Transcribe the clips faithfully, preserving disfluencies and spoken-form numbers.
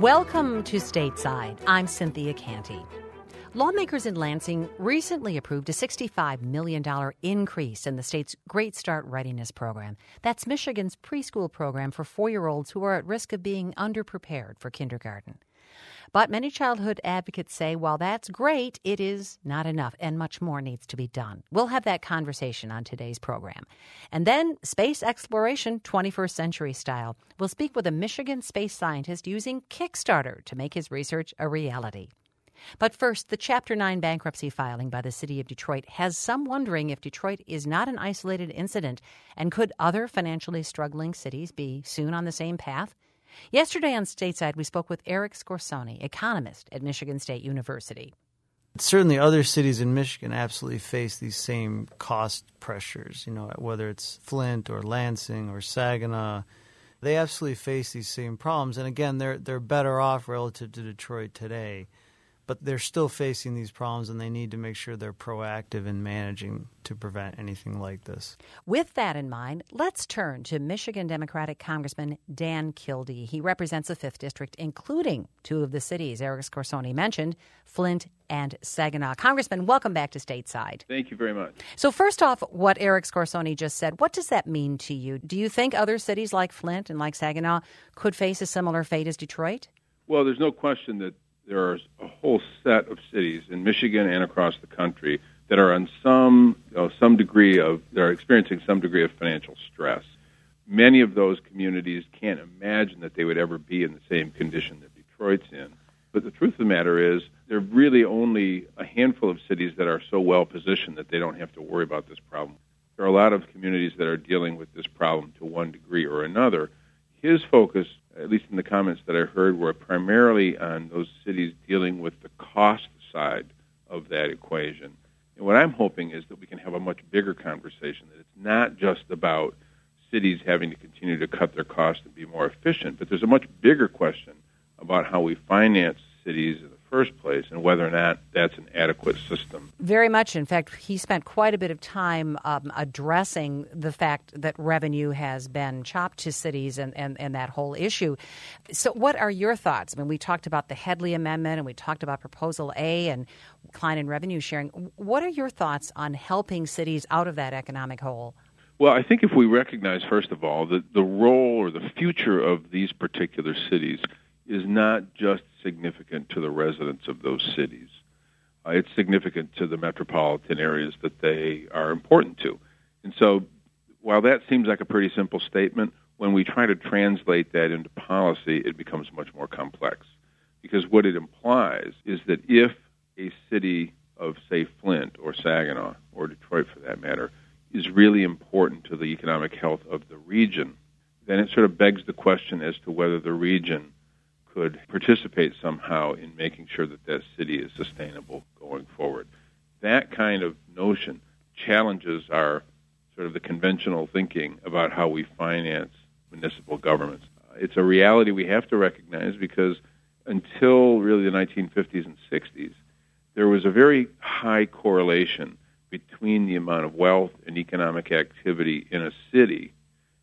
Welcome to Stateside. I'm Cynthia Canty. Lawmakers in Lansing recently approved a sixty-five million dollars increase in the state's Great Start Readiness Program. That's Michigan's preschool program for four-year-olds who are at risk of being underprepared for kindergarten. But many childhood advocates say while that's great, it is not enough and much more needs to be done. We'll have that conversation on today's program. And then space exploration, twenty-first century style. We'll speak with a Michigan space scientist using Kickstarter to make his research a reality. But first, the Chapter nine bankruptcy filing by the city of Detroit has some wondering if Detroit is not an isolated incident, and could other financially struggling cities be soon on the same path? Yesterday on Stateside, we spoke with Eric Scorsoni, economist at Michigan State University. Certainly other cities in Michigan absolutely face these same cost pressures, you know, whether it's Flint or Lansing or Saginaw. They absolutely face these same problems. And again, they're they're better off relative to Detroit today. But they're still facing these problems, and they need to make sure they're proactive in managing to prevent anything like this. With that in mind, let's turn to Michigan Democratic Congressman Dan Kildee. He represents the fifth District, including two of the cities Eric Scorsoni mentioned, Flint and Saginaw. Congressman, welcome back to Stateside. Thank you very much. So first off, what Eric Scorsoni just said, what does that mean to you? Do you think other cities like Flint and like Saginaw could face a similar fate as Detroit? Well, there's no question that there are a whole set of cities in Michigan and across the country that are on some you know, some degree of they're experiencing some degree of financial stress. Many of those communities can't imagine that they would ever be in the same condition that Detroit's in. But the truth of the matter is, there are really only a handful of cities that are so well positioned that they don't have to worry about this problem. There are a lot of communities that are dealing with this problem to one degree or another. His focus, at least in the comments that I heard, were primarily on those cities dealing with the cost side of that equation. And what I'm hoping is that we can have a much bigger conversation, that it's not just about cities having to continue to cut their costs and be more efficient, but there's a much bigger question about how we finance cities in the first place and whether or not that's an adequate system. Very much. In fact, he spent quite a bit of time um, addressing the fact that revenue has been chopped to cities and, and, and that whole issue. So what are your thoughts? I mean, we talked about the Headley Amendment and we talked about Proposal A and decline in revenue sharing. What are your thoughts on helping cities out of that economic hole? Well, I think if we recognize, first of all, that the role or the future of these particular cities is not just significant to the residents of those cities. Uh, it's significant to the metropolitan areas that they are important to. And so while that seems like a pretty simple statement, when we try to translate that into policy, it becomes much more complex. Because what it implies is that if a city of, say, Flint or Saginaw, or Detroit for that matter, is really important to the economic health of the region, then it sort of begs the question as to whether the region could participate somehow in making sure that that city is sustainable going forward. That kind of notion challenges our sort of the conventional thinking about how we finance municipal governments. Uh, it's a reality we have to recognize because until really the nineteen fifties and sixties, there was a very high correlation between the amount of wealth and economic activity in a city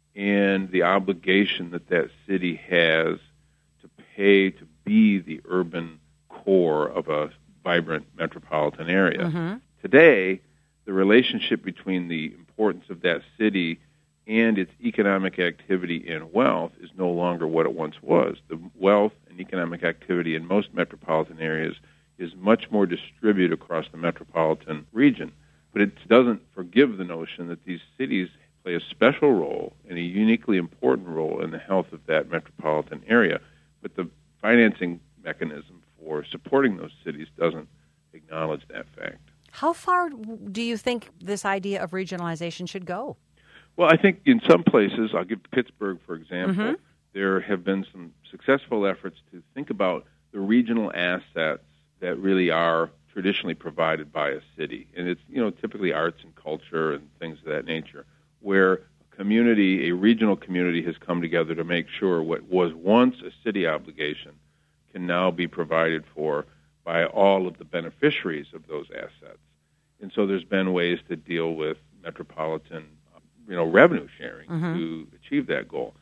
and the obligation that that city has to be the urban core of a vibrant metropolitan area. Mm-hmm. Today, the relationship between the importance of that city and its economic activity and wealth is no longer what it once was. The wealth and economic activity in most metropolitan areas is much more distributed across the metropolitan region. But it doesn't forgive the notion that these cities play a special role and a uniquely important role in the health of that metropolitan area. But the financing mechanism for supporting those cities doesn't acknowledge that fact. How far do you think this idea of regionalization should go? Well, I think in some places, I'll give Pittsburgh, for example, mm-hmm. there have been some successful efforts to think about the regional assets that really are traditionally provided by a city. And it's, you know, typically arts and culture and things of that nature, where community, a regional community has come together to make sure what was once a city obligation can now be provided for by all of the beneficiaries of those assets. And so there's been ways to deal with metropolitan, you know, revenue sharing mm-hmm. to achieve that goal.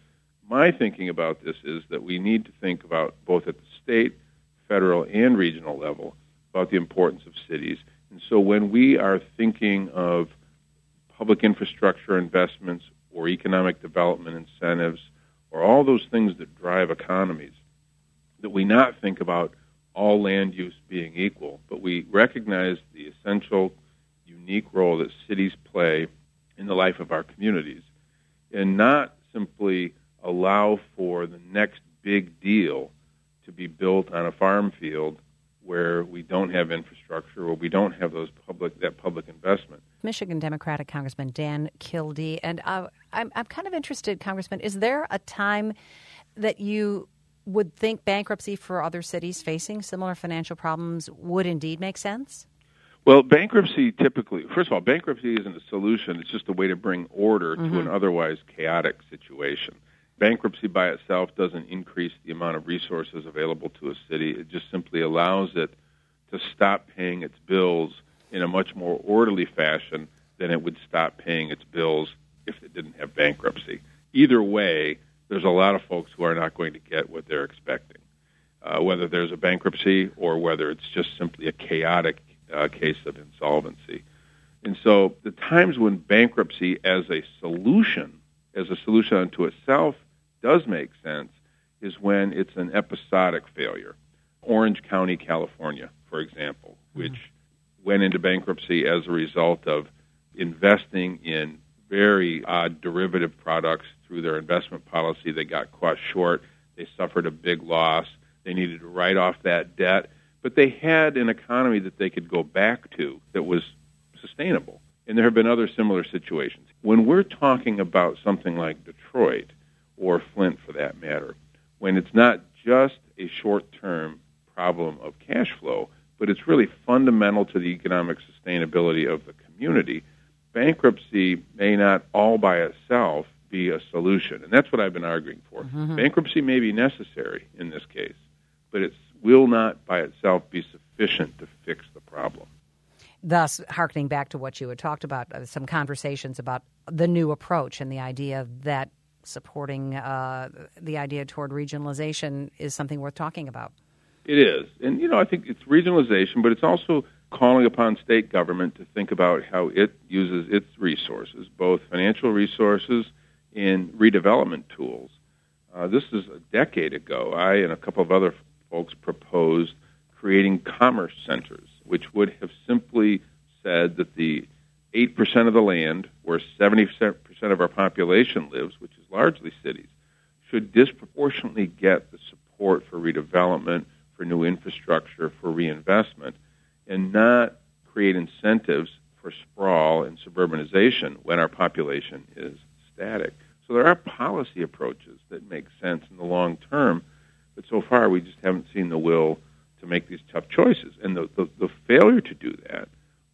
my thinking about this is that we need to think about, both at the state, federal, and regional level, about the importance of cities. And so when we are thinking of public infrastructure investments or economic development incentives or all those things that drive economies, that we not think about all land use being equal, but we recognize the essential, unique role that cities play in the life of our communities, and not simply allow for the next big deal to be built on a farm field where we don't have infrastructure or we don't have those public that public investment. Michigan Democratic Congressman Dan Kildee, and uh, I'm I'm kind of interested, Congressman, is there a time that you would think bankruptcy for other cities facing similar financial problems would indeed make sense? Well, bankruptcy typically, first of all, bankruptcy isn't a solution. It's just a way to bring order mm-hmm. to an otherwise chaotic situation. Bankruptcy by itself doesn't increase the amount of resources available to a city. It just simply allows it to stop paying its bills in a much more orderly fashion than it would stop paying its bills if it didn't have bankruptcy. Either way, there's a lot of folks who are not going to get what they're expecting, uh, whether there's a bankruptcy or whether it's just simply a chaotic uh, case of insolvency. And so the times when bankruptcy as a solution, as a solution unto itself, does make sense is when it's an episodic failure. Orange County, California, for example, which mm-hmm. went into bankruptcy as a result of investing in very odd derivative products through their investment policy. They got caught short. They suffered a big loss. They needed to write off that debt. But they had an economy that they could go back to that was sustainable. And there have been other similar situations. When we're talking about something like Detroit, or Flint for that matter, when it's not just a short-term problem of cash flow, but it's really fundamental to the economic sustainability of the community, bankruptcy may not all by itself be a solution. And that's what I've been arguing for. Mm-hmm. Bankruptcy may be necessary in this case, but it will not by itself be sufficient to fix the problem. Thus, hearkening back to what you had talked about, uh, some conversations about the new approach and the idea that supporting uh, the idea toward regionalization is something worth talking about. It is. And, you know, I think it's regionalization, but it's also calling upon state government to think about how it uses its resources, both financial resources and redevelopment tools. Uh, this is a decade ago. I and a couple of other folks proposed creating commerce centers, which would have simply said that the eight percent of the land where seventy percent of our population lives, which is largely cities, should disproportionately get the support for redevelopment, for new infrastructure, for reinvestment, and not create incentives for sprawl and suburbanization when our population is static. So there are policy approaches that make sense in the long term, but so far we just haven't seen the will to make these tough choices. And the, the, the failure to do that,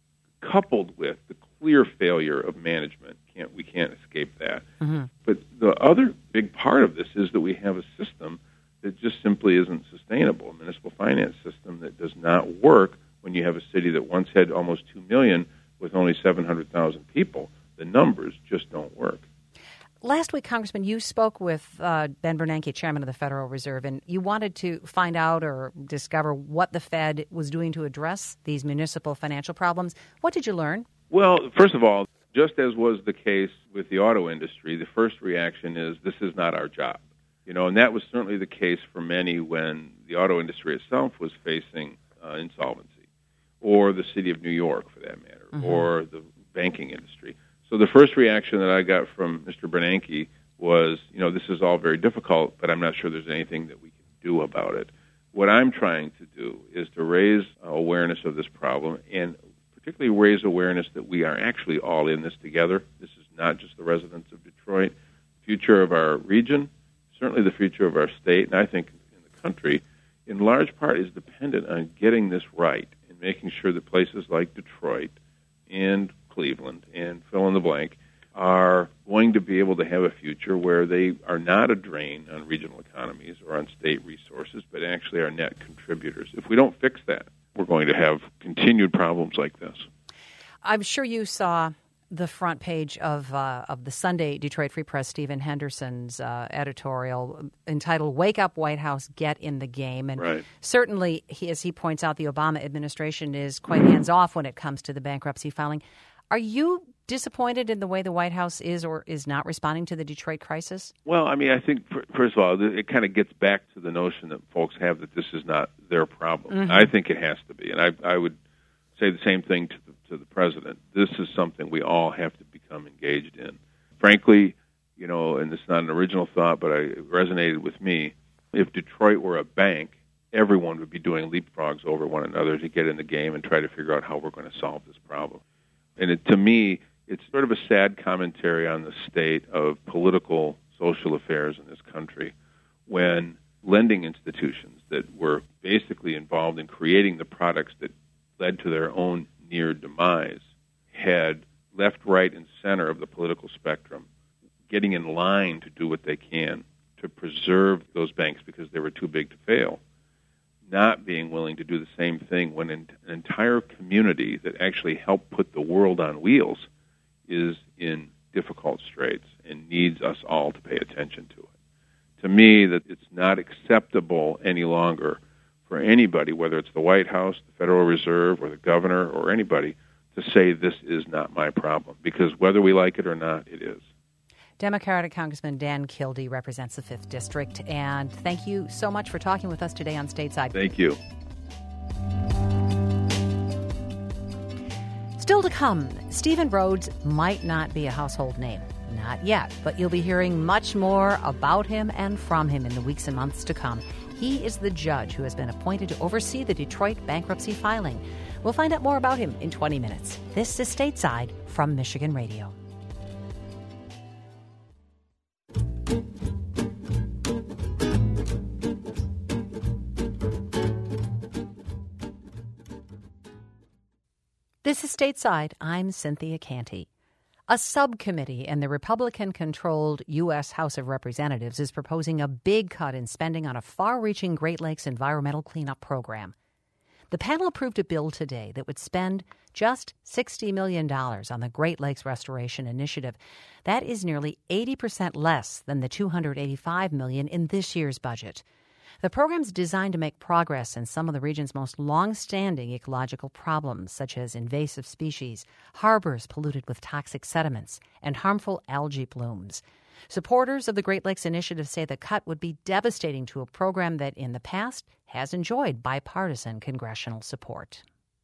coupled with the clear failure of management, can't we can't escape that. Mm-hmm. But the other big part of this is that we have a system that just simply isn't sustainable, a municipal finance system that does not work when you have a city that once had almost two million with only seven hundred thousand people. The numbers just don't work. Last week, Congressman, you spoke with uh, Ben Bernanke, chairman of the Federal Reserve, and you wanted to find out or discover what the Fed was doing to address these municipal financial problems. What did you learn? Well, first of all, just as was the case with the auto industry, the first reaction is this is not our job. You know, and that was certainly the case for many when the auto industry itself was facing uh, insolvency, or the city of New York, for that matter, mm-hmm. or the banking industry. So the first reaction that I got from Mister Bernanke was, you know, this is all very difficult, but I'm not sure there's anything that we can do about it. What I'm trying to do is to raise awareness of this problem, and particularly raise awareness that we are actually all in this together. This is not just the residents of Detroit. The future of our region, certainly the future of our state, and I think in the country, in large part is dependent on getting this right and making sure that places like Detroit and Cleveland and fill in the blank are going to be able to have a future where they are not a drain on regional economies or on state resources, but actually are net contributors. If we don't fix that, we're going to have continued problems like this. I'm sure you saw the front page of uh, of the Sunday Detroit Free Press, Stephen Henderson's uh, editorial entitled "Wake Up, White House, Get in the Game." And right. certainly, he, as he points out, the Obama administration is quite hands-off when it comes to the bankruptcy filing. Are you disappointed in the way the White House is or is not responding to the Detroit crisis? Well, I mean, I think, first of all, it kind of gets back to the notion that folks have that this is not their problem. Mm-hmm. I think it has to be. And I, I would say the same thing to the, to the president. This is something we all have to become engaged in. Frankly, you know, and it's not an original thought, but I, it resonated with me. If Detroit were a bank, everyone would be doing leapfrogs over one another to get in the game and try to figure out how we're going to solve this problem. And it, to me, it's sort of a sad commentary on the state of political, social affairs in this country when lending institutions that were basically involved in creating the products that led to their own near demise had left, right, and center of the political spectrum getting in line to do what they can to preserve those banks because they were too big to fail, not being willing to do the same thing when an entire community that actually helped put the world on wheels is in difficult straits and needs us all to pay attention to it. To me, that it's not acceptable any longer for anybody, whether it's the White House, the Federal Reserve, or the governor, or anybody, to say this is not my problem, because whether we like it or not, it is. Democratic Congressman Dan Kildee represents the fifth District, and thank you so much for talking with us today on Stateside. Thank you. Still to come, Stephen Rhodes might not be a household name. Not yet, but you'll be hearing much more about him and from him in the weeks and months to come. He is the judge who has been appointed to oversee the Detroit bankruptcy filing. We'll find out more about him in twenty minutes. This is Stateside from Michigan Radio. This is Stateside. I'm Cynthia Canty. A subcommittee in the Republican-controlled U S House of Representatives is proposing a big cut in spending on a far-reaching Great Lakes environmental cleanup program. The panel approved a bill today that would spend just sixty million dollars on the Great Lakes Restoration Initiative. That is nearly eighty percent less than the two hundred eighty-five million dollars in this year's budget. The program's designed to make progress in some of the region's most long-standing ecological problems, such as invasive species, harbors polluted with toxic sediments, and harmful algae blooms. Supporters of the Great Lakes Initiative say the cut would be devastating to a program that in the past has enjoyed bipartisan congressional support.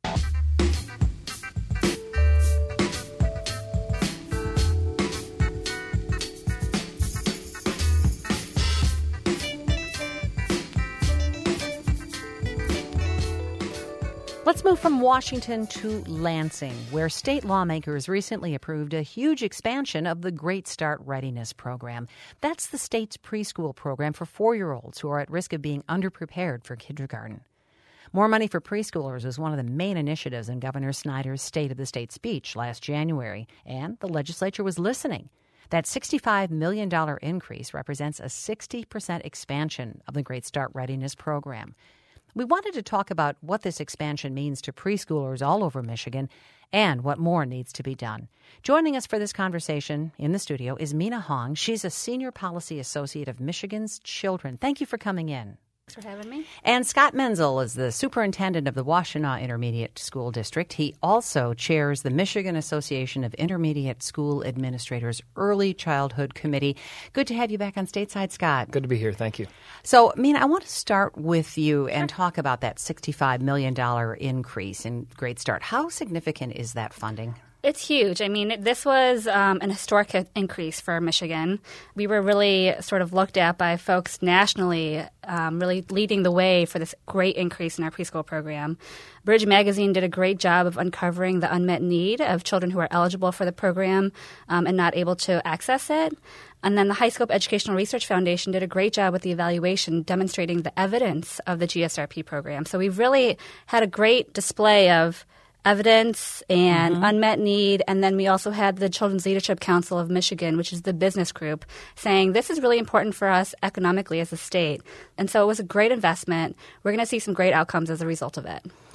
Let's move from Washington to Lansing, where state lawmakers recently approved a huge expansion of the Great Start Readiness Program. That's the state's preschool program for four-year-olds who are at risk of being underprepared for kindergarten. More money for preschoolers was one of the main initiatives in Governor Snyder's State of the State speech last January, and the legislature was listening. That sixty-five million dollars increase represents a sixty percent expansion of the Great Start Readiness Program. We wanted to talk about what this expansion means to preschoolers all over Michigan and what more needs to be done. Joining us for this conversation in the studio is Mina Hong. She's a Senior Policy Associate of Michigan's Children. Thank you for coming in. Thanks for having me. And Scott Menzel is the superintendent of the Washtenaw Intermediate School District. He also chairs the Michigan Association of Intermediate School Administrators Early Childhood Committee. Good to have you back on Stateside, Scott. Good to be here. Thank you. So, Mina, I want to start with you and talk about that sixty-five million dollars increase in Great Start. How significant is that funding? It's huge. I mean, this was um, an historic increase for Michigan. We were really sort of looked at by folks nationally, um, really leading the way for this great increase in our preschool program. Bridge Magazine did a great job of uncovering the unmet need of children who are eligible for the program um, and not able to access it. And then the High Scope Educational Research Foundation did a great job with the evaluation demonstrating the evidence of the G S R P program. So we've really had a great display of evidence and mm-hmm. unmet need. And then we also had the Children's Leadership Council of Michigan, which is the business group, saying this is really important for us economically as a state. And so it was a great investment. We're going to see some great outcomes as a result of it.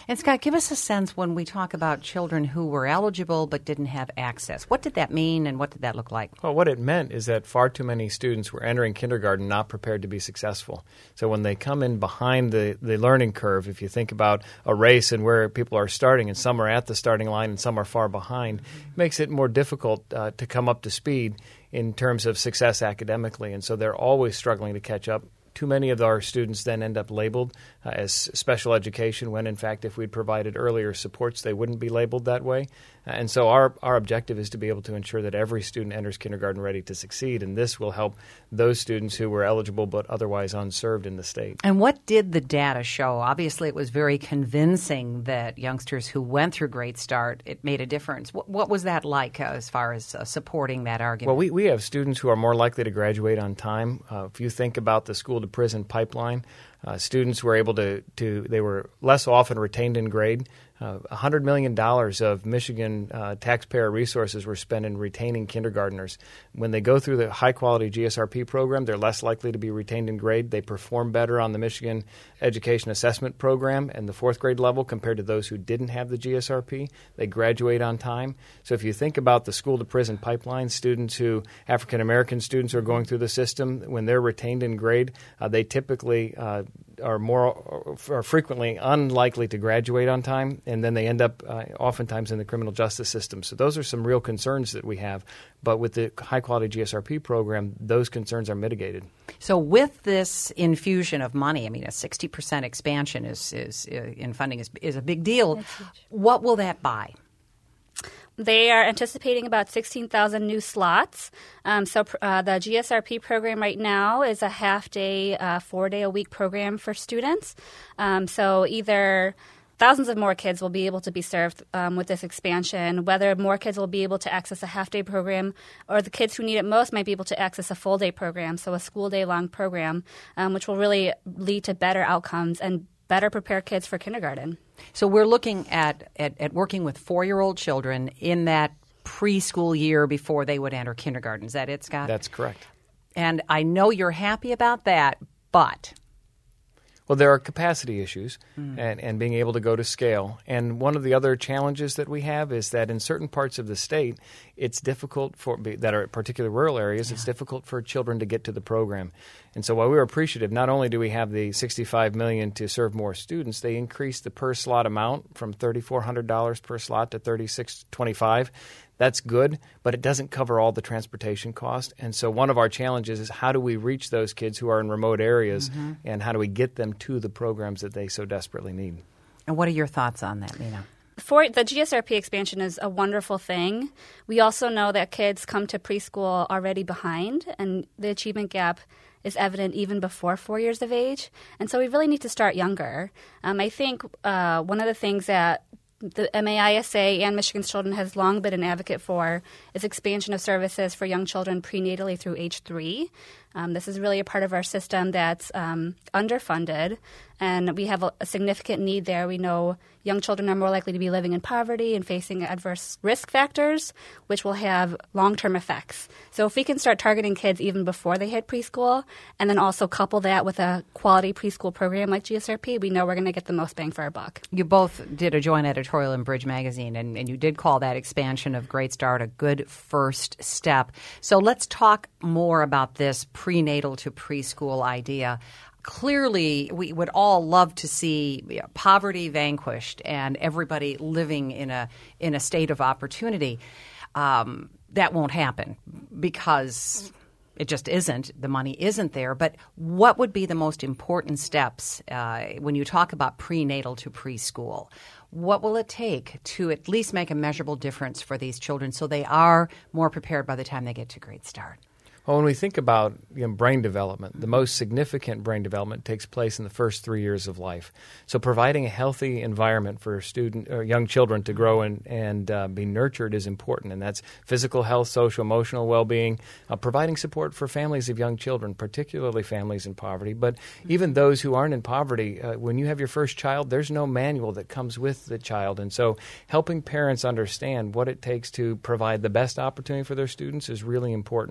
And Scott, give us a sense when we talk about children who were eligible but didn't have access. What did that mean and what did that look like? Well, what it meant is that far too many students were entering kindergarten not prepared to be successful. So when they come in behind the, the learning curve, if you think about a race and where people are starting and some are at the starting line and some are far behind, mm-hmm. it makes it more difficult uh, to come up to speed in terms of success academically. And so they're always struggling to catch up. Too many of our students then end up labeled uh, as special education when, in fact, if we'd provided earlier supports, they wouldn't be labeled that way. Uh, and so our, our objective is to be able to ensure that every student enters kindergarten ready to succeed, and this will help those students who were eligible but otherwise unserved in the state. And what did the data show? Obviously, it was very convincing that youngsters who went through Great Start, it made a difference. What, what was that like uh, as far as uh, supporting that argument? Well, we, we have students who are more likely to graduate on time. Uh, if you think about the school to prison pipeline, uh, students were able to, to, they were less often retained in grade. Uh, one hundred million dollars of Michigan uh, taxpayer resources were spent in retaining kindergartners. When they go through the high-quality G S R P program, they're less likely to be retained in grade. They perform better on the Michigan Education Assessment Program and the fourth grade level compared to those who didn't have the G S R P. They graduate on time. So if you think about the school-to-prison pipeline, students who, African-American students who are going through the system, when they're retained in grade, uh, they typically uh, are more are frequently unlikely to graduate on time, and then they end up uh, oftentimes in the criminal justice system. So those are some real concerns that we have. But with the high-quality G S R P program, those concerns are mitigated. So with this infusion of money, I mean, a sixty percent expansion is, is uh, in funding is, is a big deal. What will that buy? They are anticipating about sixteen thousand new slots. Um, so uh, the G S R P program right now is a half-day, uh, four-day-a-week program for students. Um, so either thousands of more kids will be able to be served um, with this expansion, whether more kids will be able to access a half-day program or the kids who need it most might be able to access a full-day program, so a school-day-long program, um, which will really lead to better outcomes and better prepare kids for kindergarten. So we're looking at, at, at working with four-year-old children in that preschool year before they would enter kindergarten. Is that it, Scott? That's correct. And I know you're happy about that, but... Well, there are capacity issues mm. and, and being able to go to scale. And one of the other challenges that we have is that in certain parts of the state, it's difficult for that are particular rural areas, yeah. it's difficult for children to get to the program. And so while we were appreciative, not only do we have the sixty-five million dollars to serve more students, they increased the per slot amount from three thousand four hundred dollars per slot to thirty-six twenty-five. That's good, but it doesn't cover all the transportation cost. And so one of our challenges is how do we reach those kids who are in remote areas mm-hmm. and how do we get them to the programs that they so desperately need? And what are your thoughts on that, Lena? For the G S R P expansion is a wonderful thing. We also know that kids come to preschool already behind, and the achievement gap is evident even before four years of age. And so we really need to start younger. Um, I think uh, one of the things that the M A I S A and Michigan's Children has long been an advocate for is expansion of services for young children prenatally through age three. Um, this is really a part of our system that's um, underfunded, and we have a, a significant need there. We know young children are more likely to be living in poverty and facing adverse risk factors, which will have long-term effects. So if we can start targeting kids even before they hit preschool and then also couple that with a quality preschool program like G S R P, we know we're going to get the most bang for our buck. You both did a joint editorial in Bridge Magazine, and, and you did call that expansion of Great Start a good first step. So let's talk more about this prenatal to preschool idea. Clearly, we would all love to see you know, poverty vanquished and everybody living in a in a state of opportunity. Um, that won't happen because it just isn't. The money isn't there. But what would be the most important steps uh, when you talk about prenatal to preschool? What will it take to at least make a measurable difference for these children so they are more prepared by the time they get to Great Start? Well, when we think about you know, brain development, the most significant brain development takes place in the first three years of life. So providing a healthy environment for student or young children to grow and, and uh, be nurtured is important, and that's physical health, social, emotional well-being, uh, providing support for families of young children, particularly families in poverty. But even those who aren't in poverty, uh, when you have your first child, there's no manual that comes with the child. And so helping parents understand what it takes to provide the best opportunity for their students is really important.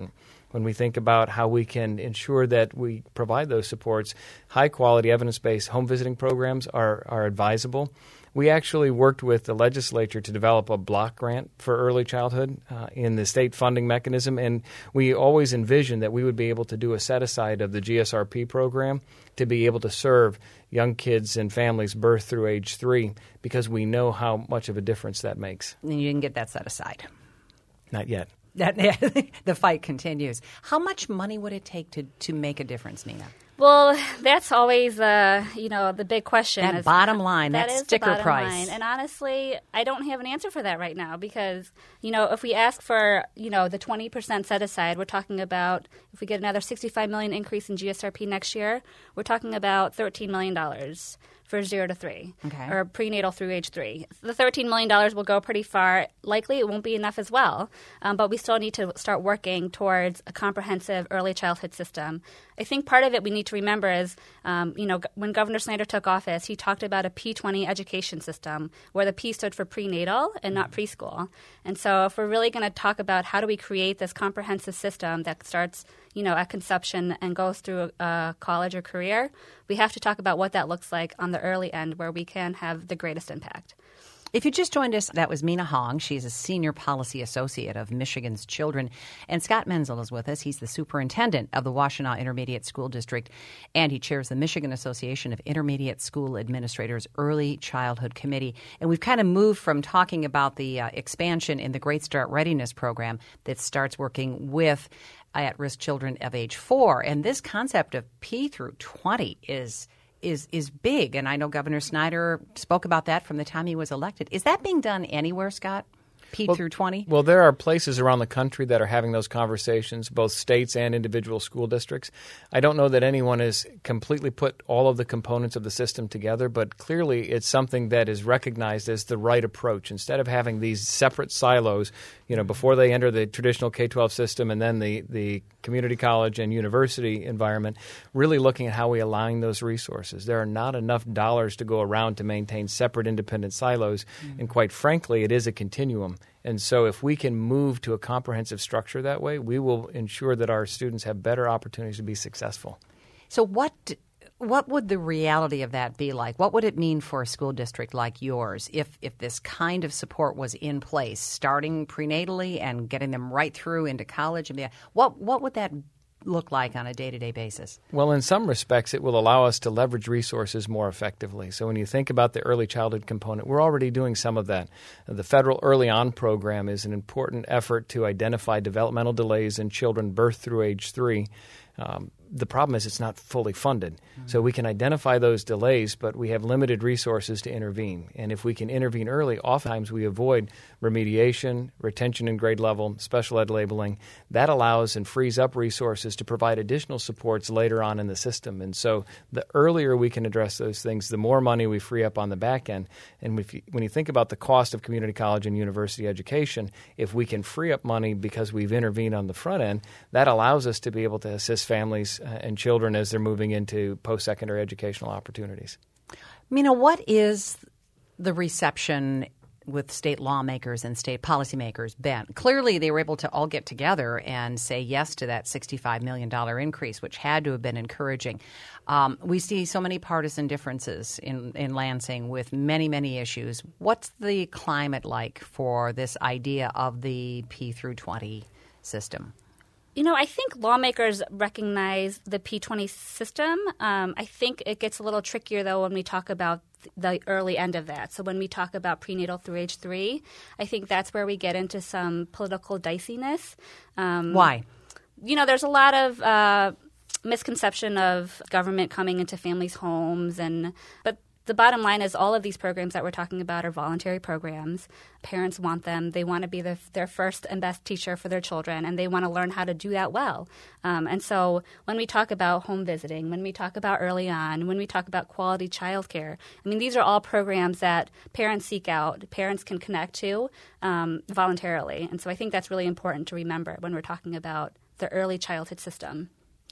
when we think about how we can ensure that we provide those supports, high-quality, evidence-based home visiting programs are, are advisable. We actually worked with the legislature to develop a block grant for early childhood uh, in the state funding mechanism, and we always envisioned that we would be able to do a set-aside of the G S R P program to be able to serve young kids and families birth through age three, because we know how much of a difference that makes. And you didn't get that set aside. Not yet. That, the fight continues. How much money would it take to, to make a difference, Nina? Well, that's always, uh, you know, the big question. That is, bottom line, that, that is sticker the bottom price. Line. And honestly, I don't have an answer for that right now because, you know, if we ask for, you know, the twenty percent set aside, we're talking about if we get another sixty-five million dollars increase in G S R P next year, we're talking about thirteen million dollars for zero to three, okay. or prenatal through age three. The thirteen million dollars will go pretty far. Likely it won't be enough as well, um, but we still need to start working towards a comprehensive early childhood system. I think part of it we need to remember is, um, you know, when Governor Snyder took office, he talked about a P twenty education system where the P stood for prenatal and not preschool. And so if we're really going to talk about how do we create this comprehensive system that starts, you know, at conception and goes through a college or career, we have to talk about what that looks like on the early end where we can have the greatest impact. If you just joined us, that was Mina Hong. She's a senior policy associate of Michigan's Children. And Scott Menzel is with us. He's the superintendent of the Washtenaw Intermediate School District, and he chairs the Michigan Association of Intermediate School Administrators Early Childhood Committee. And we've kind of moved from talking about the uh, expansion in the Great Start Readiness Program that starts working with at-risk children of age four. And this concept of P through twenty is is is big. And I know Governor Snyder spoke about that from the time he was elected. Is that being done anywhere, Scott? P well, through twenty? Well, there are places around the country that are having those conversations, both states and individual school districts. I don't know that anyone has completely put all of the components of the system together, but clearly it's something that is recognized as the right approach. Instead of having these separate silos, you know, before they enter the traditional K twelve system and then the, the community college and university environment, really looking at how we align those resources. There are not enough dollars to go around to maintain separate independent silos, mm-hmm. and quite frankly, it is a continuum. And so if we can move to a comprehensive structure that way, we will ensure that our students have better opportunities to be successful. So what what would the reality of that be like? What would it mean for a school district like yours if, if this kind of support was in place, starting prenatally and getting them right through into college? And what what would that look like on a day-to-day basis? Well, in some respects, it will allow us to leverage resources more effectively. So when you think about the early childhood component, we're already doing some of that. The federal Early On program is an important effort to identify developmental delays in children birth through age three. Um, the problem is it's not fully funded. Mm-hmm. So we can identify those delays, but we have limited resources to intervene. And if we can intervene early, oftentimes we avoid remediation, retention in grade level, special ed labeling. That allows and frees up resources to provide additional supports later on in the system. And so the earlier we can address those things, the more money we free up on the back end. And if you, when you think about the cost of community college and university education, if we can free up money because we've intervened on the front end, that allows us to be able to assist families and children as they're moving into post-secondary educational opportunities. Mina, what is the reception with state lawmakers and state policymakers been? Clearly, they were able to all get together and say yes to that sixty-five million dollars increase, which had to have been encouraging. Um, we see so many partisan differences in, in Lansing with many, many issues. What's the climate like for this idea of the P through twenty system? You know, I think lawmakers recognize the P twenty system. Um, I think it gets a little trickier, though, when we talk about the early end of that. So when we talk about prenatal through age three, I think that's where we get into some political diciness. Um, Why? You know, there's a lot of uh, misconception of government coming into families' homes, and but the bottom line is all of these programs that we're talking about are voluntary programs. Parents want them. They want to be the, their first and best teacher for their children, and they want to learn how to do that well. Um, and so when we talk about home visiting, when we talk about early on, when we talk about quality childcare, I mean, these are all programs that parents seek out, parents can connect to um, voluntarily. And so I think that's really important to remember when we're talking about the early childhood system.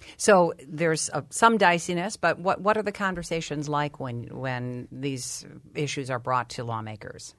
So there's uh, some diciness, but what what are the conversations like when when these issues are brought to lawmakers?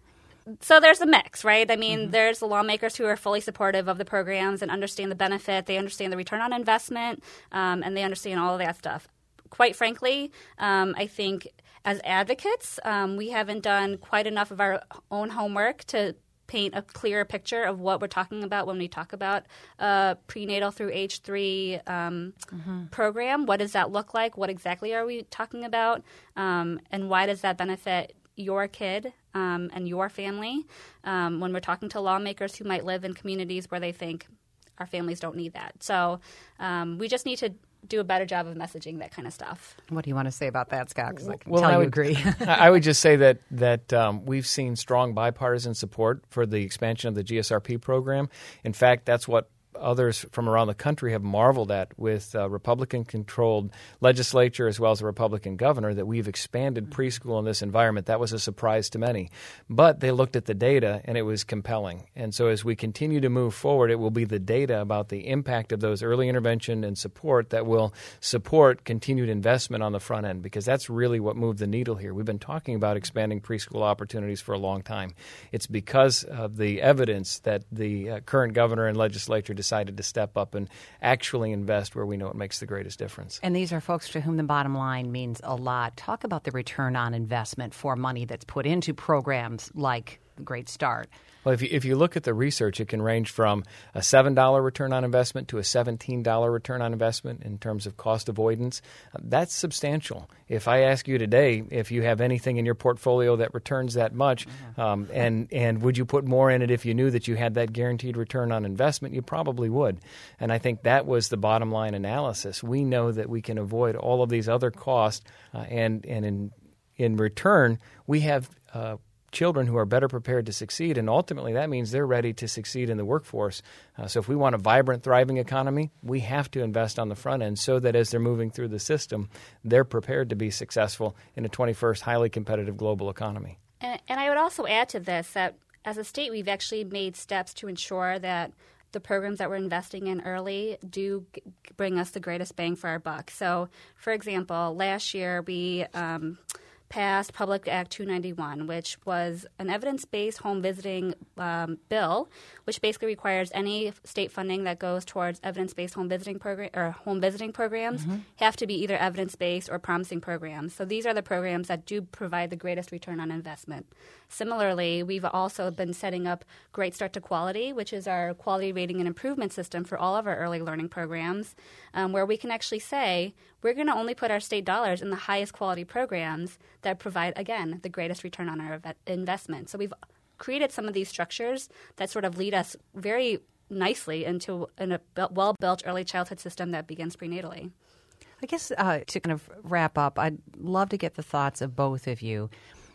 So there's a mix, right? I mean, mm-hmm. there's the lawmakers who are fully supportive of the programs and understand the benefit. They understand the return on investment, um, and they understand all of that stuff. Quite frankly, um, I think as advocates, um, we haven't done quite enough of our own homework to paint a clearer picture of what we're talking about when we talk about uh, prenatal through age three um, mm-hmm. program. What does that look like? What exactly are we talking about? Um, and why does that benefit your kid um, and your family um, when we're talking to lawmakers who might live in communities where they think our families don't need that? So um, we just need to do a better job of messaging that kind of stuff. What do you want to say about that, Scott? Because I can well, tell I you would, agree. I would just say that that um, we've seen strong bipartisan support for the expansion of the G S R P program. In fact, that's what others from around the country have marveled at with uh, Republican-controlled legislature as well as a Republican governor, that we've expanded preschool in this environment. That was a surprise to many. But they looked at the data, and it was compelling. And so as we continue to move forward, it will be the data about the impact of those early intervention and support that will support continued investment on the front end, because that's really what moved the needle here. We've been talking about expanding preschool opportunities for a long time. It's because of the evidence that the uh, current governor and legislature decided to step up and actually invest where we know it makes the greatest difference. And these are folks to whom the bottom line means a lot. Talk about the return on investment for money that's put into programs like Great Start. Well, if you, if you look at the research, it can range from a seven dollars return on investment to a seventeen dollars return on investment in terms of cost avoidance. Uh, that's substantial. If I ask you today if you have anything in your portfolio that returns that much, um, and, and would you put more in it if you knew that you had that guaranteed return on investment, you probably would. And I think that was the bottom line analysis. We know that we can avoid all of these other costs, uh, and, and in, in return, we have uh, children who are better prepared to succeed, and ultimately that means they're ready to succeed in the workforce. Uh, so if we want a vibrant, thriving economy, we have to invest on the front end so that as they're moving through the system, they're prepared to be successful in a twenty-first highly competitive global economy. And, and I would also add to this that as a state, we've actually made steps to ensure that the programs that we're investing in early do g- bring us the greatest bang for our buck. So, for example, last year we um, passed Public Act two ninety-one, which was an evidence-based home visiting um, bill, which basically requires any state funding that goes towards evidence-based home visiting program or home visiting programs mm-hmm. have to be either evidence-based or promising programs. So these are the programs that do provide the greatest return on investment. Similarly, we've also been setting up Great Start to Quality, which is our quality rating and improvement system for all of our early learning programs, um, where we can actually say we're going to only put our state dollars in the highest quality programs that provide, again, the greatest return on our investment. So we've created some of these structures that sort of lead us very nicely into in a well-built early childhood system that begins prenatally. I guess uh, to kind of wrap up, I'd love to get the thoughts of both of you.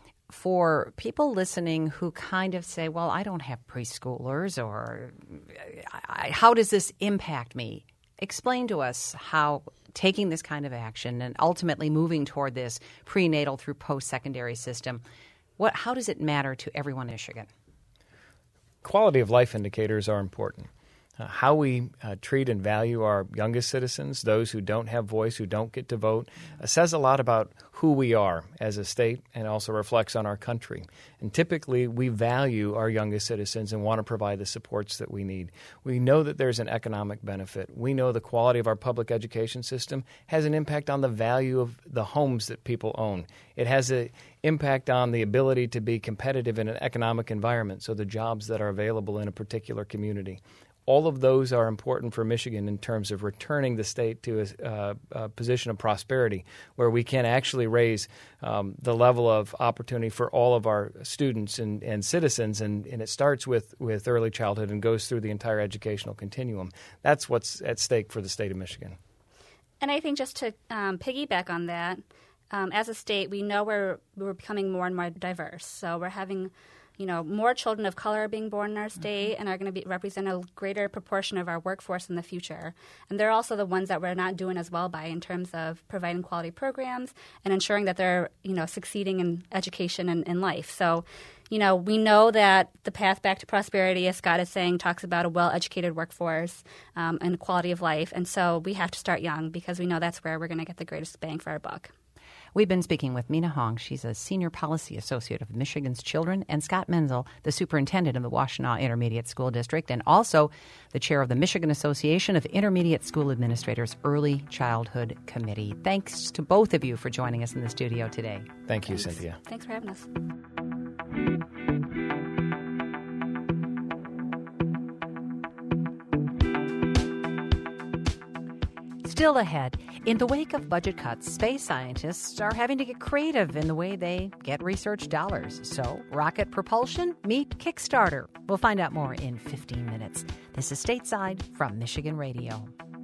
For people listening who kind of say, well, I don't have preschoolers, or I, how does this impact me? Explain to us how taking this kind of action and ultimately moving toward this prenatal through post-secondary system, what, how does it matter to everyone in Michigan? Quality of life indicators are important. Uh, how we uh, treat and value our youngest citizens, those who don't have voice, who don't get to vote, uh, says a lot about who we are as a state, and also reflects on our country. And typically, we value our youngest citizens and want to provide the supports that we need. We know that there's an economic benefit. We know the quality of our public education system has an impact on the value of the homes that people own. It has an impact on the ability to be competitive in an economic environment, so the jobs that are available in a particular community. All of those are important for Michigan in terms of returning the state to a, uh, a position of prosperity where we can actually raise um, the level of opportunity for all of our students and, and citizens. And, and it starts with, with early childhood and goes through the entire educational continuum. That's what's at stake for the state of Michigan. And I think just to um, piggyback on that, um, as a state, we know we're, we're becoming more and more diverse. So we're having You know, more children of color are being born in our state mm-hmm. and are going to be, represent a greater proportion of our workforce in the future. And they're also the ones that we're not doing as well by in terms of providing quality programs and ensuring that they're, you know, succeeding in education and in life. So, you know, we know that the path back to prosperity, as Scott is saying, talks about a well-educated workforce um, and quality of life. And so we have to start young because we know that's where we're going to get the greatest bang for our buck. We've been speaking with Mina Hong. She's a senior policy associate of Michigan's Children, and Scott Menzel, the superintendent of the Washtenaw Intermediate School District, and also the chair of the Michigan Association of Intermediate School Administrators Early Childhood Committee. Thanks to both of you for joining us in the studio today. Thank you, Thanks. Cynthia. Thanks for having us. Still ahead, in the wake of budget cuts, space scientists are having to get creative in the way they get research dollars. So, rocket propulsion meet Kickstarter. We'll find out more in fifteen minutes. This is Stateside from Michigan Radio.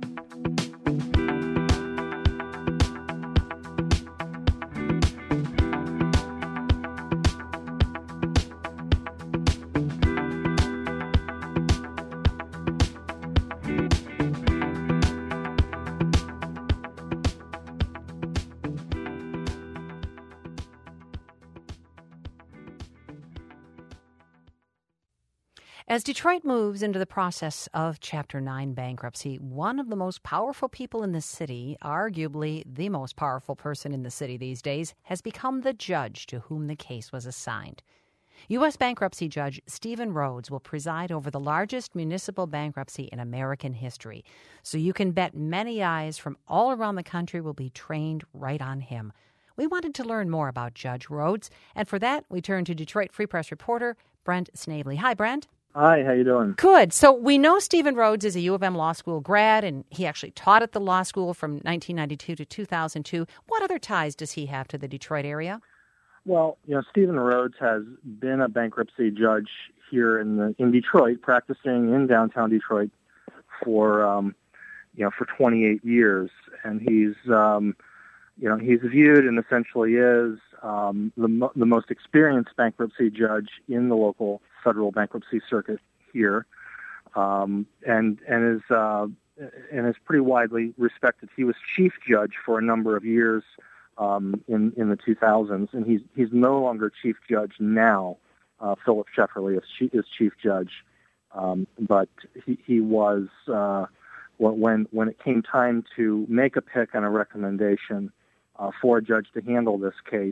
As Detroit moves into the process of Chapter nine bankruptcy, one of the most powerful people in the city, arguably the most powerful person in the city these days, has become the judge to whom the case was assigned. U S bankruptcy judge Stephen Rhodes will preside over the largest municipal bankruptcy in American history, so you can bet many eyes from all around the country will be trained right on him. We wanted to learn more about Judge Rhodes, and for that, we turn to Detroit Free Press reporter Brent Snavely. Hi, Brent. Hi, how you doing? Good. So we know Stephen Rhodes is a U of M Law School grad, and he actually taught at the law school from nineteen ninety-two to two thousand two. What other ties does he have to the Detroit area? Well, you know, Stephen Rhodes has been a bankruptcy judge here in the in Detroit, practicing in downtown Detroit for um, you know for twenty-eight years, and he's um, you know he's viewed and essentially is um, the mo- the most experienced bankruptcy judge in the local federal bankruptcy circuit here, um, and and is uh, and is pretty widely respected. He was chief judge for a number of years um, in in the two thousands, and he's he's no longer chief judge now. Uh, Philip Shefferly is, chief, is chief judge, um, but he he was uh, when when it came time to make a pick and a recommendation uh, for a judge to handle this case.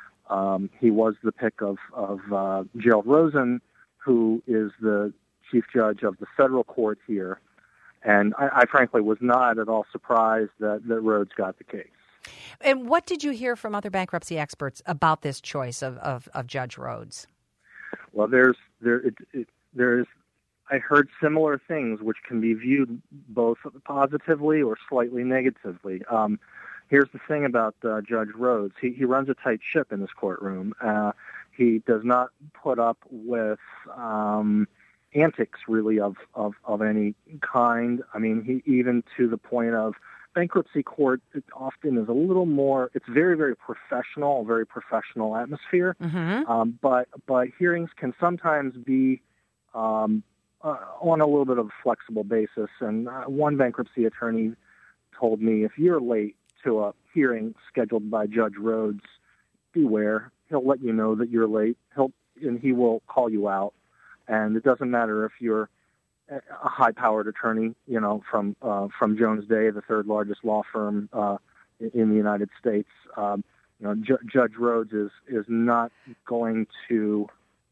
Um, he was the pick of of uh, Gerald Rosen, who is the chief judge of the federal court here. And I, I frankly was not at all surprised that, that Rhodes got the case. And what did you hear from other bankruptcy experts about this choice of, of, of Judge Rhodes? Well, there's there it, it, there's I heard similar things which can be viewed both positively or slightly negatively. Um, here's the thing about uh, Judge Rhodes. He, he runs a tight ship in this courtroom. Uh, He does not put up with um, antics, really, of, of, of any kind. I mean, he even to the point of bankruptcy court, it often is a little more, it's very, very professional, very professional atmosphere. Mm-hmm. Um, but but hearings can sometimes be um, uh, on a little bit of a flexible basis. And uh, one bankruptcy attorney told me, if you're late to a hearing scheduled by Judge Rhodes, beware. He'll let you know that you're late. He'll and he will call you out. And it doesn't matter if you're a high-powered attorney, you know, from uh, from Jones Day, the third largest law firm uh, in the United States. Um, you know, Ju- Judge Rhodes is is not going to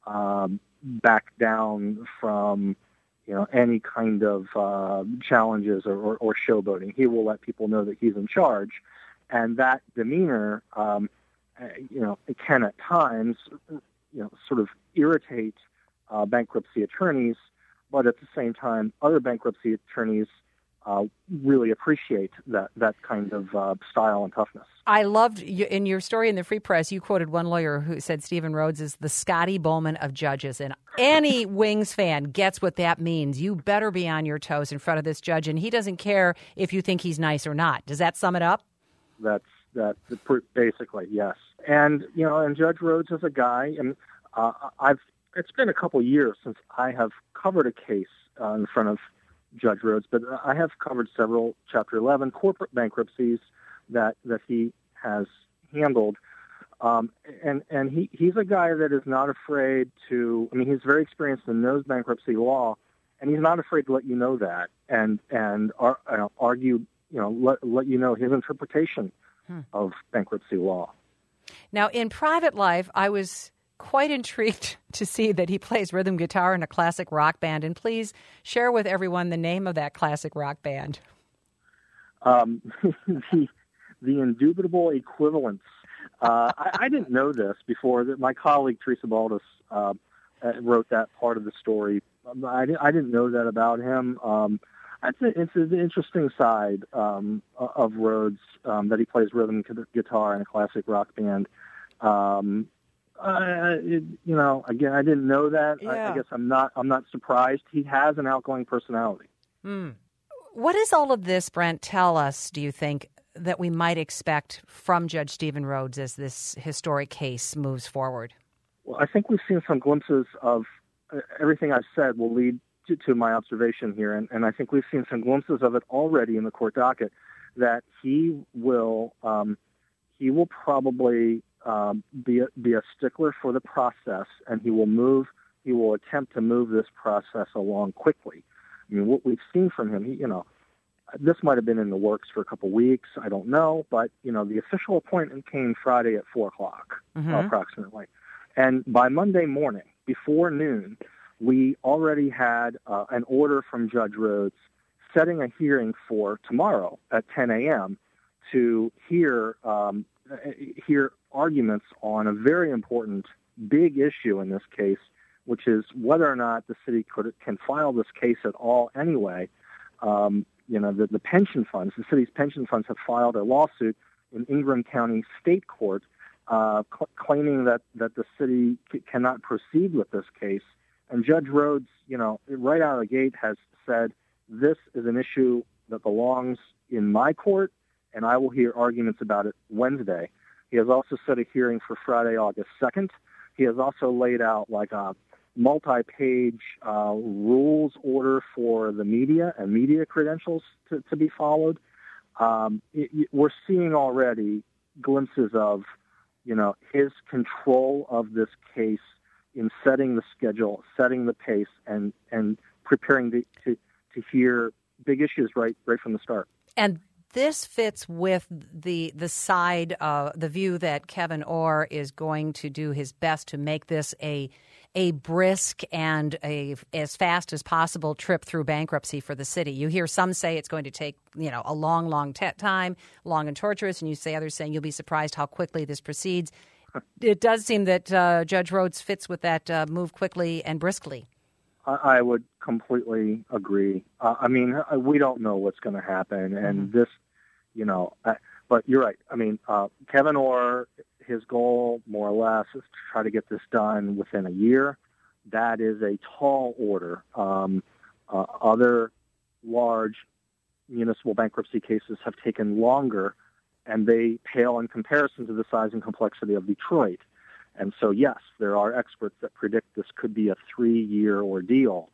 um, back down from you know any kind of uh, challenges or, or, or showboating. He will let people know that he's in charge, and that demeanor. Um, you know, it can at times, you know, sort of irritate uh, bankruptcy attorneys, but at the same time, other bankruptcy attorneys uh, really appreciate that that kind of uh, style and toughness. I loved you, in your story in the Free Press, you quoted one lawyer who said Stephen Rhodes is the Scotty Bowman of judges, and any Wings fan gets what that means. You better be on your toes in front of this judge, and he doesn't care if you think he's nice or not. Does that sum it up? That's that basically, yes. And you know, and Judge Rhodes is a guy, and uh, I've it's been a couple years since I have covered a case uh, in front of Judge Rhodes, but I have covered several Chapter eleven corporate bankruptcies that that he has handled, um, and and he he's a guy that is not afraid to. I mean, he's very experienced and knows bankruptcy law, and he's not afraid to let you know that and and ar- uh, argue you know, let, let you know his interpretation hmm. of bankruptcy law. Now, in private life, I was quite intrigued to see that he plays rhythm guitar in a classic rock band. And please share with everyone the name of that classic rock band. Um, the, the Indubitable Equivalents. Uh, I, I didn't know this before. That my colleague Teresa Baldus uh, wrote that part of the story. I, I didn't know that about him. Um, it's, a, it's an interesting side um, of Rhodes um, that he plays rhythm guitar in a classic rock band. Um, uh, it, you know, again, I didn't know that. Yeah. I, I guess I'm not. I'm not surprised. He has an outgoing personality. Mm. What does all of this, Brent, tell us, do you think, that we might expect from Judge Stephen Rhodes as this historic case moves forward? Well, I think we've seen some glimpses of uh, everything I've said will lead to, to my observation here, and, and I think we've seen some glimpses of it already in the court docket, that he will um, he will probably um, be a, be a stickler for the process, and he will move he will attempt to move this process along quickly. I mean, what we've seen from him, he, you know, this might have been in the works for a couple weeks. I don't know, but you know, the official appointment came Friday at four o'clock, mm-hmm. uh, approximately, and by Monday morning, before noon, we already had uh, an order from Judge Rhodes setting a hearing for tomorrow at ten a.m. to hear um, hear arguments on a very important, big issue in this case, which is whether or not the city could can file this case at all anyway. Um, you know, the, the pension funds, the city's pension funds have filed a lawsuit in Ingham County State Court uh, cl- claiming that, that the city c- cannot proceed with this case. And Judge Rhodes, you know, right out of the gate has said, this is an issue that belongs in my court, and I will hear arguments about it Wednesday. He has also set a hearing for Friday, August second. He has also laid out like a multi-page uh, rules order for the media and media credentials to, to be followed. Um, it, it, we're seeing already glimpses of, you know, his control of this case in setting the schedule, setting the pace, and and preparing to to, to hear big issues right right from the start. And this fits with the the side, uh, the view that Kevin Orr is going to do his best to make this a a brisk and a as fast as possible trip through bankruptcy for the city. You hear some say it's going to take, you know, a long, long t- time, long and torturous, and you say others saying you'll be surprised how quickly this proceeds. It does seem that uh, Judge Rhodes fits with that uh, move quickly and briskly. I would completely agree. Uh, I mean, we don't know what's going to happen, and mm-hmm. this, you know, uh, but you're right. I mean, uh, Kevin Orr, his goal, more or less, is to try to get this done within a year. That is a tall order. Um, uh, other large municipal bankruptcy cases have taken longer, and they pale in comparison to the size and complexity of Detroit. And so, yes, there are experts that predict this could be a three-year ordeal.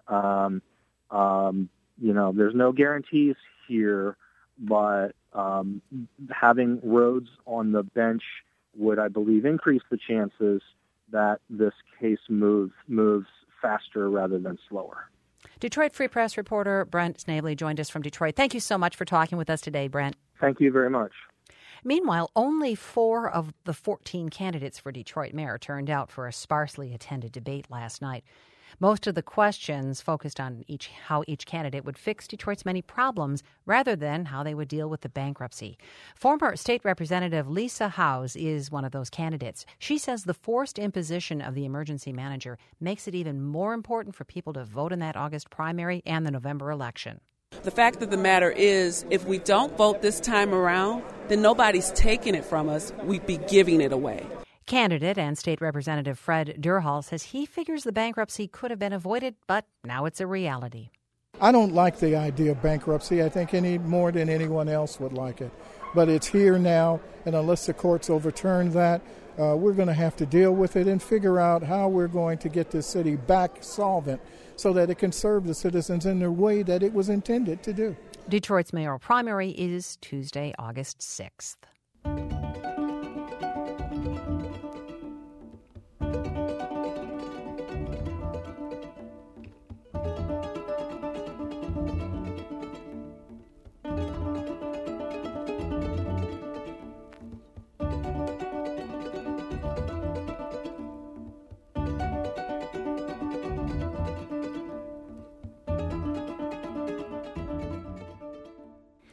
Um, um, you know, there's no guarantees here, but um, having Rhodes on the bench would, I believe, increase the chances that this case moves moves faster rather than slower. Detroit Free Press reporter Brent Snavely joined us from Detroit. Thank you so much for talking with us today, Brent. Thank you very much. Meanwhile, only four of the fourteen candidates for Detroit mayor turned out for a sparsely attended debate last night. Most of the questions focused on each how each candidate would fix Detroit's many problems rather than how they would deal with the bankruptcy. Former State Representative Lisa Howes is one of those candidates. She says the forced imposition of the emergency manager makes it even more important for people to vote in that August primary and the November election. The fact of the matter is, if we don't vote this time around, then nobody's taking it from us. We'd be giving it away. Candidate and State Representative Fred Durhal says he figures the bankruptcy could have been avoided, but now it's a reality. I don't like the idea of bankruptcy. I think any more than anyone else would like it. But it's here now, and unless the courts overturn that, uh, we're going to have to deal with it and figure out how we're going to get this city back solvent so that it can serve the citizens in the way that it was intended to do. Detroit's mayoral primary is Tuesday, August sixth.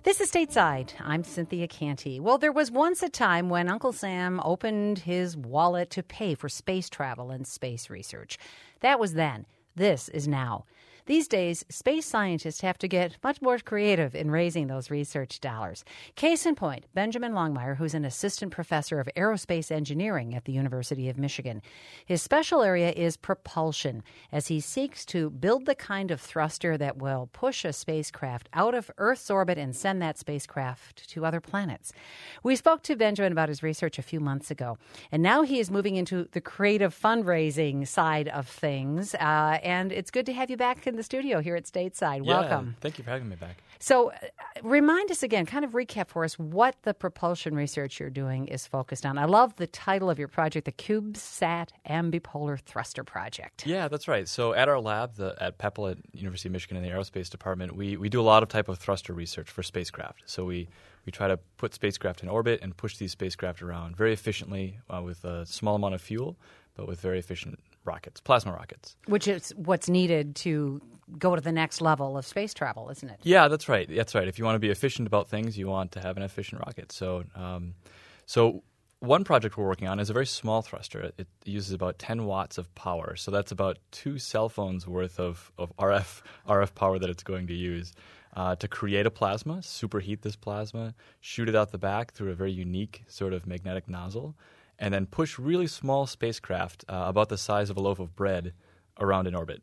This is Stateside. I'm Cynthia Canty. Well, there was once a time when Uncle Sam opened his wallet to pay for space travel and space research. That was then. This is now. These days, space scientists have to get much more creative in raising those research dollars. Case in point, Benjamin Longmire, who's an assistant professor of aerospace engineering at the University of Michigan. His special area is propulsion, as he seeks to build the kind of thruster that will push a spacecraft out of Earth's orbit and send that spacecraft to other planets. We spoke to Benjamin about his research a few months ago, and now he is moving into the creative fundraising side of things, uh, and it's good to have you back in the studio here at Stateside. Yeah, Welcome. Thank you for having me back. So uh, remind us again, kind of recap for us what the propulsion research you're doing is focused on. I love the title of your project, the CubeSat Ambipolar Thruster Project. Yeah, that's right. So at our lab the, at P E P L at University of Michigan in the aerospace department, we, we do a lot of type of thruster research for spacecraft. So we, we try to put spacecraft in orbit and push these spacecraft around very efficiently uh, with a small amount of fuel, but with very efficient rockets, plasma rockets. Which is what's needed to go to the next level of space travel, isn't it? Yeah, that's right. That's right. If you want to be efficient about things, you want to have an efficient rocket. So, um, so one project we're working on is a very small thruster. It uses about ten watts of power. So that's about two cell phones worth of, of R F R F power that it's going to use uh, to create a plasma, superheat this plasma, shoot it out the back through a very unique sort of magnetic nozzle, and then push really small spacecraft uh, about the size of a loaf of bread around in orbit.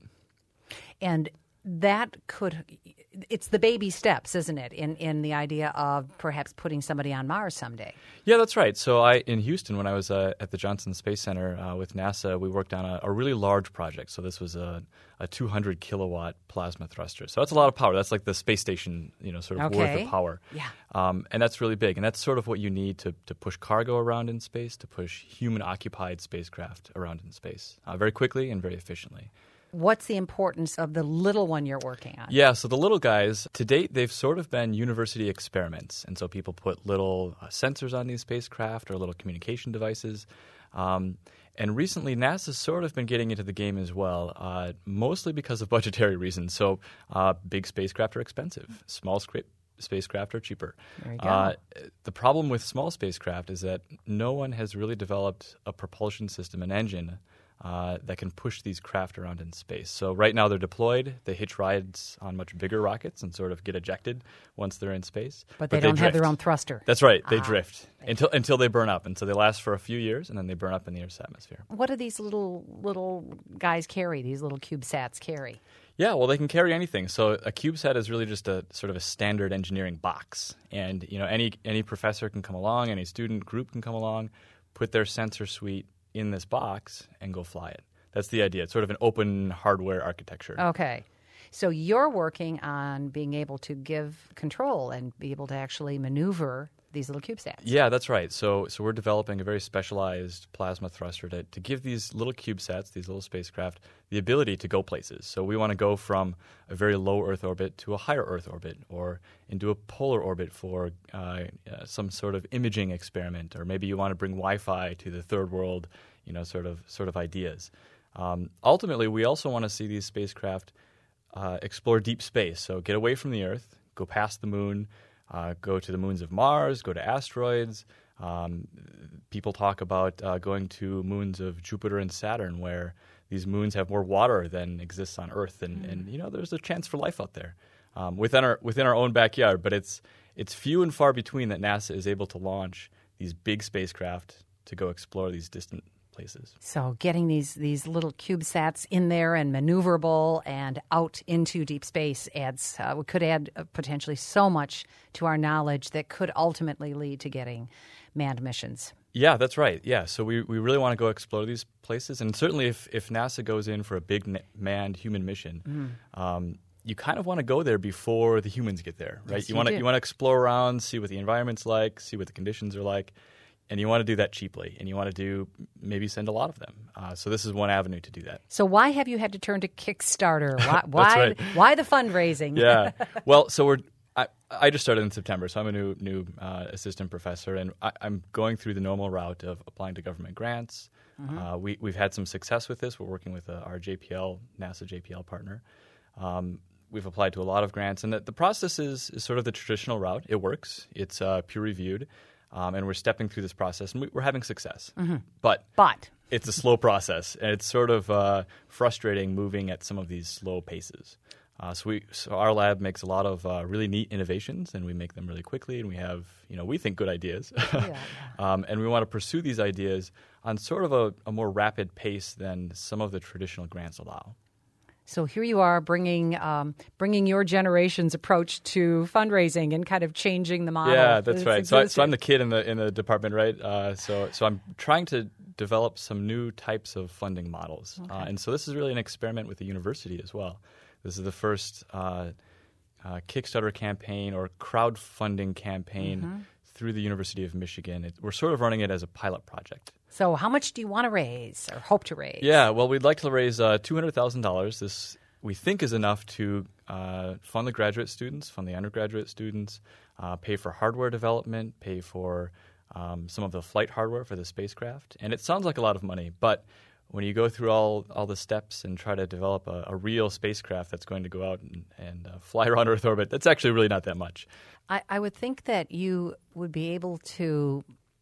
And that could – it's the baby steps, isn't it, in, in the idea of perhaps putting somebody on Mars someday? Yeah, that's right. So I in Houston, when I was uh, at the Johnson Space Center uh, with NASA, we worked on a, a really large project. So this was a, a two hundred kilowatt plasma thruster. So that's a lot of power. That's like the space station, you know, sort of Okay. worth of power. Yeah. Um, and that's really big. And that's sort of what you need to, to push cargo around in space, to push human-occupied spacecraft around in space uh, very quickly and very efficiently. What's the importance of the little one you're working on? Yeah, so the little guys, to date, they've sort of been university experiments. And so people put little uh, sensors on these spacecraft or little communication devices. Um, and recently, NASA's sort of been getting into the game as well, uh, mostly because of budgetary reasons. So uh, big spacecraft are expensive. Small scra- spacecraft are cheaper. There you go. Uh, the problem with small spacecraft is that no one has really developed a propulsion system, an engine, Uh, that can push these craft around in space. So right now they're deployed. They hitch rides on much bigger rockets and sort of get ejected once they're in space. But they don't have their own thruster. That's right. They Ah, drift until until they burn up. And so they last for a few years, and then they burn up in the Earth's atmosphere. What do these little little guys carry, these little CubeSats carry? Yeah, well, they can carry anything. So a CubeSat is really just a sort of a standard engineering box. And you know, any any professor can come along, any student group can come along, put their sensor suite in this box and go fly it. That's the idea. It's sort of an open hardware architecture. Okay. So you're working on being able to give control and be able to actually maneuver these little CubeSats. Yeah, that's right. So so we're developing a very specialized plasma thruster to, to give these little CubeSats, these little spacecraft, the ability to go places. So we want to go from a very low Earth orbit to a higher Earth orbit, or into a polar orbit for uh, uh, some sort of imaging experiment, or maybe you want to bring Wi-Fi to the third world, you know, sort of sort of ideas. Um, ultimately, we also want to see these spacecraft uh, explore deep space. So get away from the Earth, go past the moon, Uh, go to the moons of Mars, go to asteroids. Um, people talk about uh, going to moons of Jupiter and Saturn, where these moons have more water than exists on Earth, and, mm. and you know there's a chance for life out there um, within our within our own backyard. But it's it's few and far between that NASA is able to launch these big spacecraft to go explore these distant places. So getting these these little CubeSats in there and maneuverable and out into deep space adds uh, could add uh, potentially so much to our knowledge that could ultimately lead to getting manned missions. Yeah, that's right. Yeah, so we, we really want to go explore these places. And certainly if, if NASA goes in for a big na- manned human mission, mm. um, you kind of want to go there before the humans get there, right? Yes, you you want to do. you want to explore around, see what the environment's like, see what the conditions are like. And you want to do that cheaply, and you want to do maybe send a lot of them. Uh, so this is one avenue to do that. So why have you had to turn to Kickstarter? Why why, right. why the fundraising? Yeah. Well, so we're I, I just started in September, so I'm a new new uh, assistant professor, and I, I'm going through the normal route of applying to government grants. Mm-hmm. Uh, we we've had some success with this. We're working with uh, our J P L NASA J P L partner. Um, we've applied to a lot of grants, and the, the process is, is sort of the traditional route. It works. It's uh, peer-reviewed, um, and we're stepping through this process, and we, we're having success. Mm-hmm. But but it's a slow process, and it's sort of uh, frustrating moving at some of these slow paces. Uh, so, we, so our lab makes a lot of uh, really neat innovations, and we make them really quickly, and we have, you know, we think good ideas. Yeah, yeah. um, and we want to pursue these ideas on sort of a, a more rapid pace than some of the traditional grants allow. So here you are bringing um, bringing your generation's approach to fundraising and kind of changing the model. Yeah, that's right. So, I, so I'm the existed. kid in the in the department, right? Uh, so so I'm trying to develop some new types of funding models, Okay. uh, and so this is really an experiment with the university as well. This is the first uh, uh, Kickstarter campaign or crowdfunding campaign Mm-hmm. through the University of Michigan. It, we're sort of running it as a pilot project. So how much do you want to raise or hope to raise? Yeah, well, we'd like to raise uh, two hundred thousand dollars. This, we think, is enough to uh, fund the graduate students, fund the undergraduate students, uh, pay for hardware development, pay for um, some of the flight hardware for the spacecraft. And it sounds like a lot of money, but when you go through all, all the steps and try to develop a, a real spacecraft that's going to go out and, and uh, fly around Earth orbit, that's actually really not that much. I, I would think that you would be able to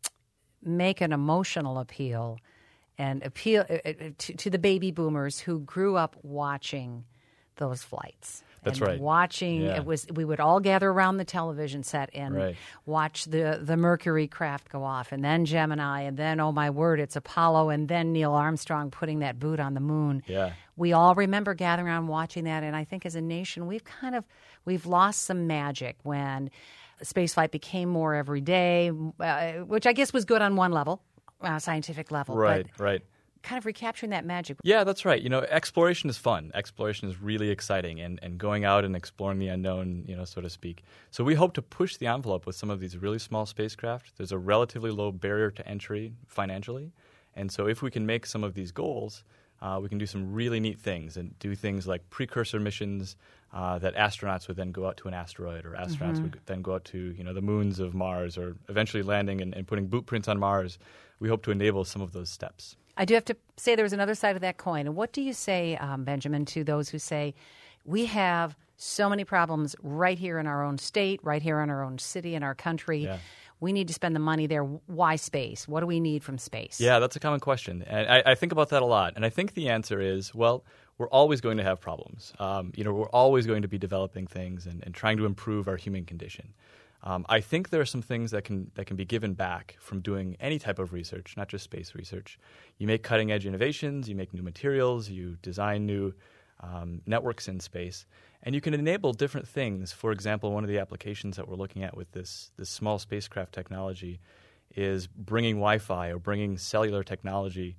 make an emotional appeal and appeal uh, uh, to, to the baby boomers who grew up watching those flights. That's and right. Watching Yeah. it was we would all gather around the television set and Right. watch the the Mercury craft go off, and then Gemini, and then oh my word, it's Apollo, and then Neil Armstrong putting that boot on the moon. Yeah. We all remember gathering around watching that, and I think as a nation we've kind of we've lost some magic when spaceflight became more every day, uh, which I guess was good on one level, uh, scientific level, Right, but right. kind of recapturing that magic. Yeah, that's right. You know, exploration is fun. Exploration is really exciting, and, and going out and exploring the unknown, you know, so to speak. So we hope to push the envelope with some of these really small spacecraft. There's a relatively low barrier to entry financially, and so if we can make some of these goals, uh, we can do some really neat things and do things like precursor missions uh, that astronauts would then go out to an asteroid, or astronauts Mm-hmm. would then go out to, you know, the moons of Mars, or eventually landing and, and putting boot prints on Mars. We hope to enable some of those steps. I do have to say there was another side of that coin. And what do you say, um, Benjamin, to those who say we have so many problems right here in our own state, right here in our own city, in our country? Yeah. We need to spend the money there. Why space? What do we need from space? Yeah, that's a common question. And I, I think about that a lot. And I think the answer is, well, we're always going to have problems. Um, you know, we're always going to be developing things and, and trying to improve our human condition. Um, I think there are some things that can that can be given back from doing any type of research, not just space research. You make cutting-edge innovations, you make new materials, you design new um, networks in space, and you can enable different things. For example, one of the applications that we're looking at with this, this small spacecraft technology is bringing Wi-Fi or bringing cellular technology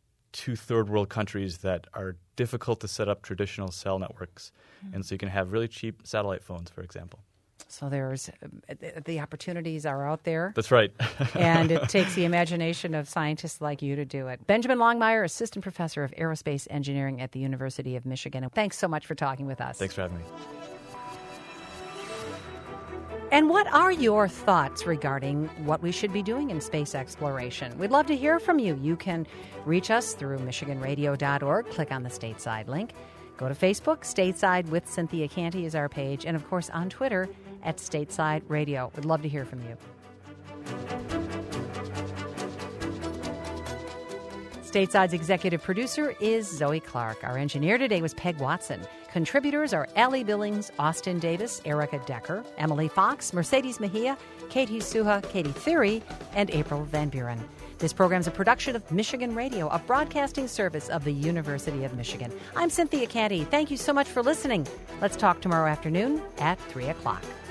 to third-world countries that are difficult to set up traditional cell networks. Mm-hmm. And so you can have really cheap satellite phones, for example. So there's uh, the opportunities are out there. That's right. And it takes the imagination of scientists like you to do it. Benjamin Longmire, Assistant Professor of Aerospace Engineering at the University of Michigan. Thanks so much for talking with us. Thanks for having me. And what are your thoughts regarding what we should be doing in space exploration? We'd love to hear from you. You can reach us through michigan radio dot org. Click on the Stateside link. Go to Facebook. Stateside with Cynthia Canty is our page. And, of course, on Twitter at Stateside Radio. We'd love to hear from you. Stateside's executive producer is Zoe Clark. Our engineer today was Peg Watson. Contributors are Allie Billings, Austin Davis, Erica Decker, Emily Fox, Mercedes Mejia, Katie Suha, Katie Thury, and April Van Buren. This program is a production of Michigan Radio, a broadcasting service of the University of Michigan. I'm Cynthia Canty. Thank you so much for listening. Let's talk tomorrow afternoon at three o'clock.